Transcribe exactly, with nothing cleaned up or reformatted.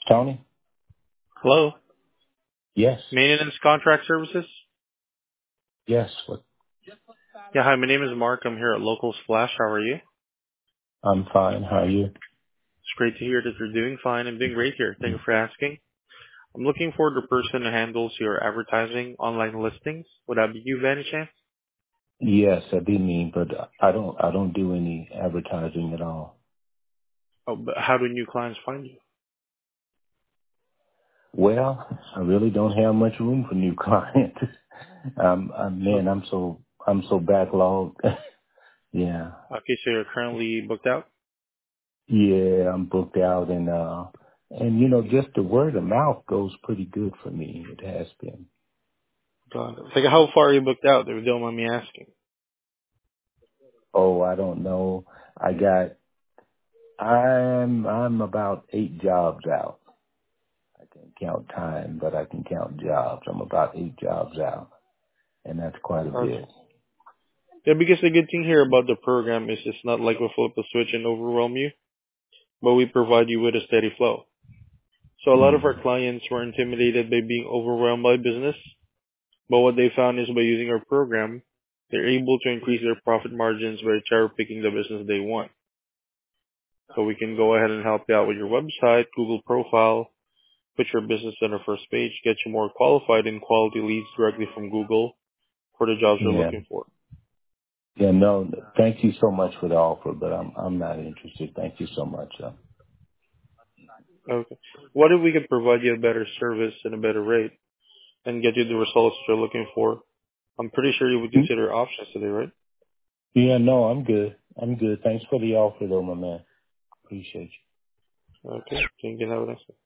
Tony? Hello. Yes. Maintenance Contract Services? Yes. What? Yeah, hi, my name is Mark. I'm here at Local Splash. How are you? I'm fine. How are you? It's great to hear that you're doing fine. I'm doing great here. Thank you for asking. I'm looking for the person who handles your advertising online listings. Would that be you by any chance? Yes, I did mean, but I don't. I don't do any advertising at all. Oh, but how do new clients find you? Well, I really don't have much room for new clients. um, uh, man, Okay. I'm so I'm so backlogged. yeah, Okay, so you're currently booked out? yeah, I'm booked out, and uh, and you know, just the word of mouth goes pretty good for me. It has been. Got it. Like, how far are you booked out, if you don't mind me asking? Oh, I don't know. I got. I'm I'm about eight jobs out. I can't count time, but I can count jobs. I'm about eight jobs out, and that's quite a Okay. bit. Yeah, because the good thing here about the program is it's not like we flip a switch and overwhelm you, but we provide you with a steady flow. So a lot of our Mm. clients were intimidated by being overwhelmed by business, but what they found is by using our program, they're able to increase their profit margins by cherry picking the business they want. So we can go ahead and help you out with your website, Google profile, put your business on the first page, get you more qualified and quality leads directly from Google for the jobs you're Yeah. looking for. Yeah. No. Thank you so much for the offer, but I'm I'm not interested. Thank you so much. Uh, Okay. What if we could provide you a better service and a better rate and get you the results you're looking for? I'm pretty sure you would mm, consider options today, right? yeah. No, I'm good. I'm good. Thanks for the offer, though, my man. Appreciate you. Okay. Thank you. Have a nice day.